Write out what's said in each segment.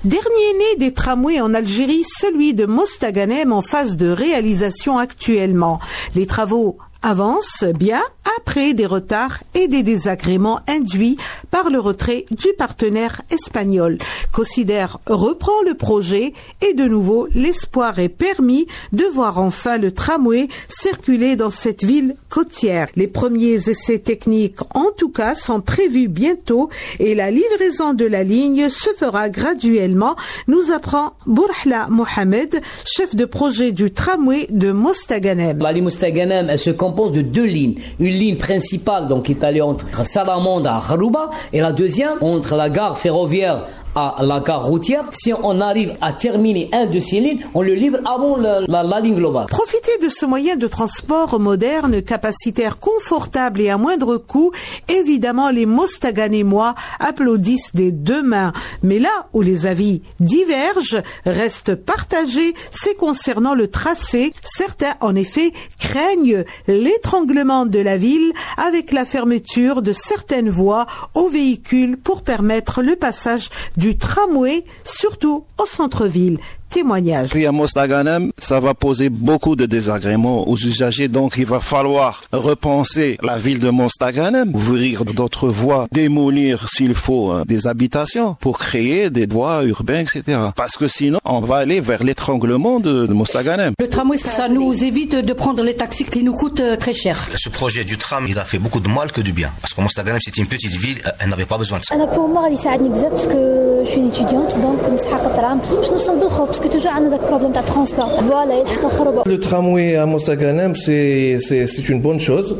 Dernier né des tramways en Algérie, celui de Mostaganem en phase de réalisation actuellement. Les travaux avancent bien après des retards et des désagréments induits par le retrait du partenaire espagnol. Cosider reprend le projet et de nouveau l'espoir est permis de voir enfin le tramway circuler dans cette ville côtière. Les premiers essais techniques en tout cas sont prévus bientôt et la livraison de la ligne se fera graduellement, nous apprend Bourhla Mohamed, chef de projet du tramway de Mostaganem. La ligne Mostaganem, elle se compose de deux lignes. Une ligne principale donc, qui est allée entre Salamandre à Kharouba et la deuxième entre la gare ferroviaire à la gare routière. Si on arrive à terminer un de ces lignes, on le livre avant la ligne globale. Profiter de ce moyen de transport moderne, capacitaire, confortable et à moindre coût, évidemment les Mostaganémois applaudissent des deux mains. Mais là où les avis divergent, restent partagés, c'est concernant le tracé. Certains en effet craignent l'étranglement de la ville avec la fermeture de certaines voies aux véhicules pour permettre le passage du tramway, surtout au centre-ville. Témoignage. À Mostaganem, ça va poser beaucoup de désagréments aux usagers, donc il va falloir repenser la ville de Mostaganem, ouvrir d'autres voies, démolir s'il faut des habitations pour créer des voies urbaines, etc. Parce que sinon, on va aller vers l'étranglement de Mostaganem. Le tramway, ça nous évite de prendre les taxis qui nous coûtent très cher. Ce projet du tram, il a fait beaucoup de mal que du bien. Parce que Mostaganem, c'est une petite ville, elle n'avait pas besoin de ça. Pour moi, il s'aide beaucoup parce que je suis une étudiante, donc parce que toujours on a des problèmes de transport. Voilà, le tramway à Mostaganem, c'est une bonne chose.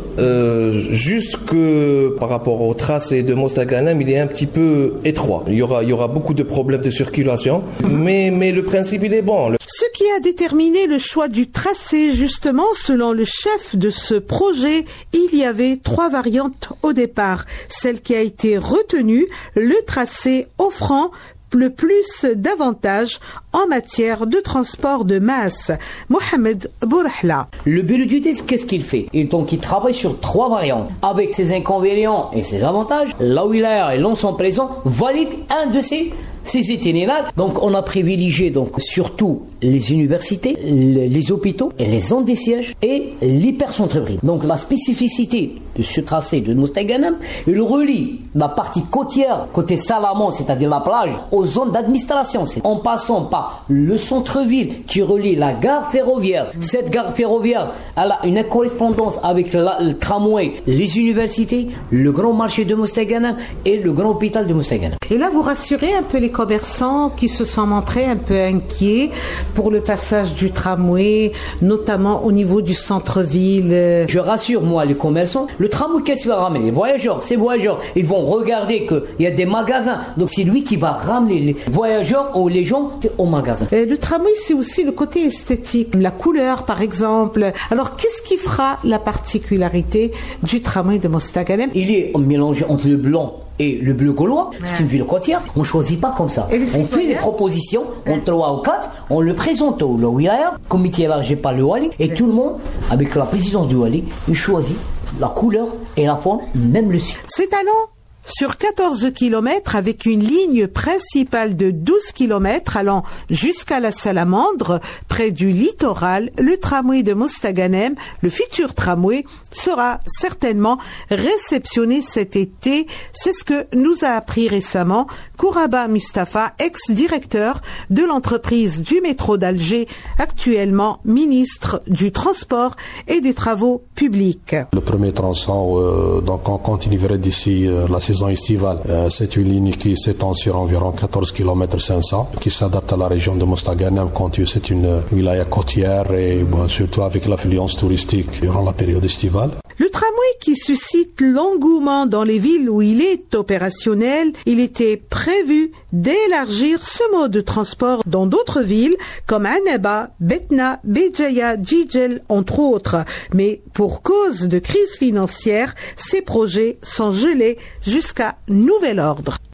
Juste que par rapport au tracé de Mostaganem, il est un petit peu étroit. Il y aura beaucoup de problèmes de circulation, mais le principe il est bon. Ce qui a déterminé le choix du tracé, justement, selon le chef de ce projet, il y avait 3 variantes au départ. Celle qui a été retenue, le tracé offrant le plus d'avantages en matière de transport de masse. Mohamed Bourhla. Le bureau du test, qu'est-ce qu'il fait? Il travaille sur 3 variantes. Avec ses inconvénients et ses avantages, la wilaya et l'ensemble présent valide un de ces itinéraires. Donc on a privilégié surtout les universités, les hôpitaux, et les zones des sièges et l'hypercentre-ville. Donc la spécificité de ce tracé de Mostaganem, il relie la partie côtière, côté Salamandre, c'est-à-dire la plage, aux zones d'administration, en passant par le centre-ville qui relie la gare ferroviaire. Cette gare ferroviaire, elle a une correspondance avec le tramway, les universités, le grand marché de Mostaganem et le grand hôpital de Mostaganem. Et là, vous rassurez un peu les commerçants qui se sont montrés un peu inquiets pour le passage du tramway, notamment au niveau du centre-ville. Je rassure, moi, les commerçants. Le tramway, qu'est-ce qu'il va ramener? Les voyageurs, ces voyageurs, ils vont regarder qu'il y a des magasins. Donc c'est lui qui va ramener les voyageurs ou les gens au magasin. Le tramway, c'est aussi le côté esthétique, la couleur par exemple. Alors qu'est-ce qui fera la particularité du tramway de Mostaganem? Il est mélangé entre le blanc et le bleu gaulois. C'est une ville côtière. On ne choisit pas comme ça. On fait les propositions, on 3 ou 4, on le présente au wilaya, comité élargi par le wali, et tout le monde, avec la présidence du wali, il choisit la couleur et la forme, même le site. C'est allant sur 14 km avec une ligne principale de 12 km allant jusqu'à la Salamandre, près du littoral, le tramway de Mostaganem, le futur tramway, sera certainement réceptionné cet été. C'est ce que nous a appris récemment Kouraba Mustafa, ex-directeur de l'entreprise du métro d'Alger, actuellement ministre du Transport et des Travaux publics. Le premier tronçon, donc on continuerait d'ici la saison estivale. C'est une ligne qui s'étend sur environ 14 km 500, qui s'adapte à la région de Mostaganem, quand c'est une wilaya côtière et surtout avec l'affluence touristique durant la période estivale. Le tramway qui suscite l'engouement dans les villes où il est opérationnel, il était prévu d'élargir ce mode de transport dans d'autres villes comme Annaba, Betna, Béjaïa, Djidjel, entre autres. Mais pour cause de crise financière, ces projets sont gelés jusqu'à nouvel ordre.